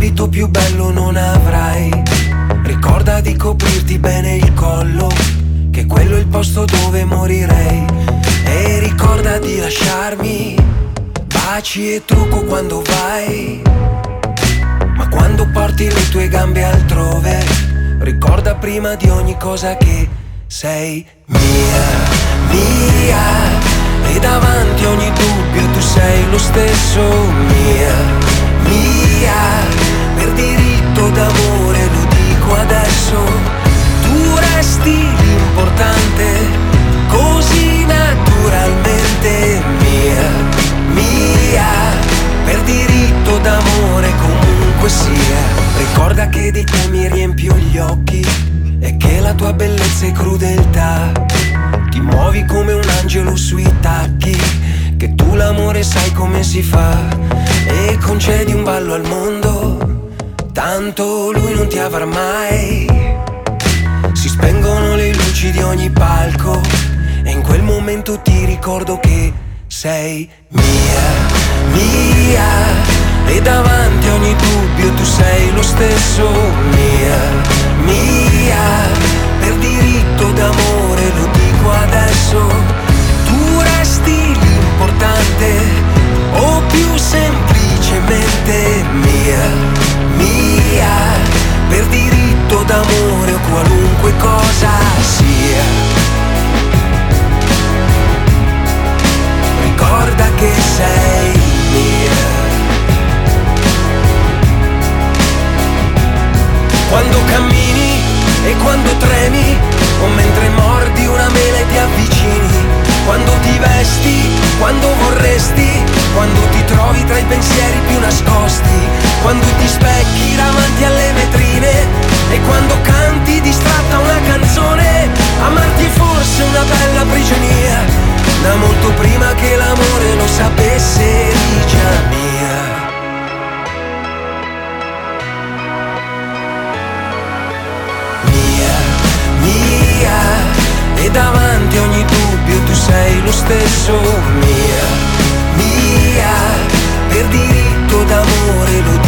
l'abito più bello non avrai. Ricorda di coprirti bene il collo, che quello è il posto dove morirei. E ricorda di lasciarmi baci e trucco quando vai. Ma quando porti le tue gambe altrove, ricorda prima di ogni cosa che sei mia, mia. E davanti a ogni dubbio tu sei lo stesso, mia, mia. Per diritto d'amore lo dico adesso, tu resti l'importante, così naturalmente, mia, mia. Per diritto d'amore comunque sia. Ricorda che di te mi riempio gli occhi e che la tua bellezza è crudeltà. Ti muovi come un angelo sui tacchi, che tu l'amore sai come si fa. E concedi un ballo al mondo, tanto lui non ti avrà mai. Si spengono le luci di ogni palco e in quel momento ti ricordo che sei mia, mia. E davanti a ogni dubbio tu sei lo stesso, mia, mia. Per diritto d'amore lo dico adesso, tu resti l'importante, o più semplicemente mia, mia. Per diritto d'amore o qualunque cosa sia, ricorda che sei mia. Quando cammini e quando tremi, o mentre mordi una mela e ti avvicini, quando ti vesti, quando vorresti, quando ti trovi tra i pensieri più nascosti, quando ti specchi davanti alle vetrine e quando canti distratta una canzone. Amarti è forse una bella prigionia, da molto prima che l'amore lo sapesse eri già mia. E davanti a ogni dubbio tu sei lo stesso, mia, mia. Per diritto d'amore lo dico